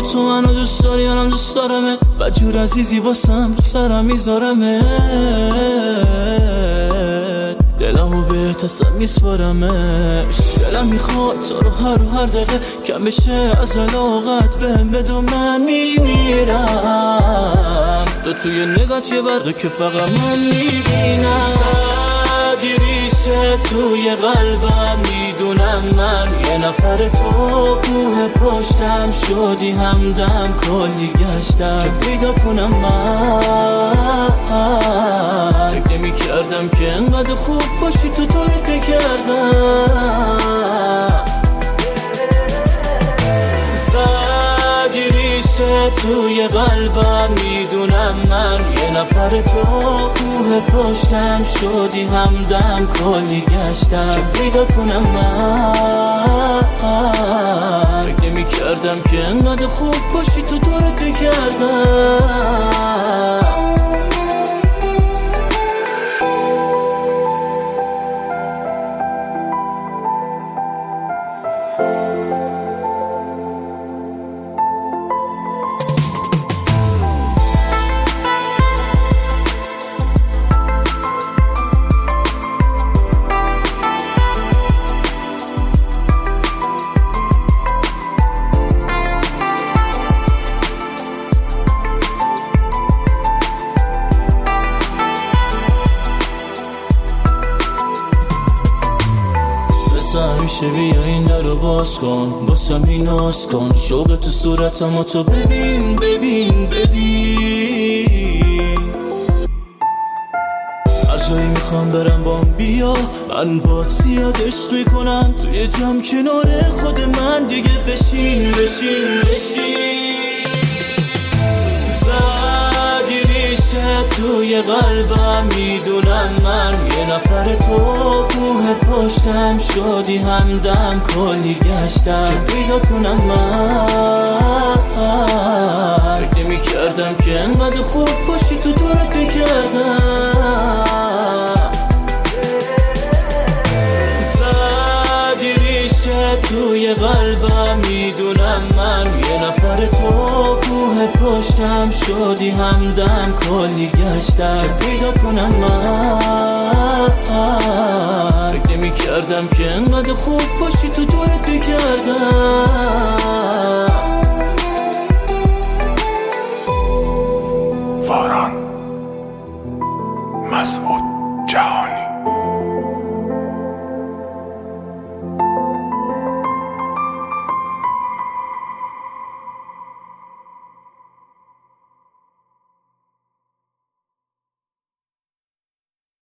تو منو دوست داری منم دوست دارمت، بدجور عزیزی واسم تو سرم میذارمت، دلمو بهت اصلا میسپارمش. دلم میخواد تو رو هر دقیقه کم بشه از علاقت بهم بدون من میمیرم. تو توی نگات یه برقه که فقط من میبینم. زدی ریشه توی قلبم، میدونم من یه نفر تو کوه پشتم شدی همدم، کلی گشتم که پیدا کنم من. فکر نمی کردم که انقدر خوب باشی تو طوری کردم. زدی ریشه توی قلبم، میدونم من یه نفر تو کوه پشتم شدی همدم، کلی گشتم که پیدا کنم من. فکر نمی کردم که انقدر خوب باشی تو دورت بگردم. همیشه بیا این در رو باز کن، واسم این ناز کن، شوق تو صورتم و تو ببین ببین ببین. هر جایی میخوام برم بام بیا، من باید زیاد عشق میکنم، توی جمع کنار خود من دیگه بشین بشین بشین. زدی ریشه توی قلبم، میدونم من یه نفر تو کوه پشتم شدی همدم، کلی گشتم که پیدا کنم من. فکر نمی کردم که انقدر خوب باشی تو دورت بگردم. زدی ریشه توی قلبم، میدونم من یه نفر تو کوه پشتم شدی همدم، کلی گشتم که پیدا کنم من. فکر نمی کردم که انقدر خوب باشی تو دورت بگردم. فاران مسعود جهانی.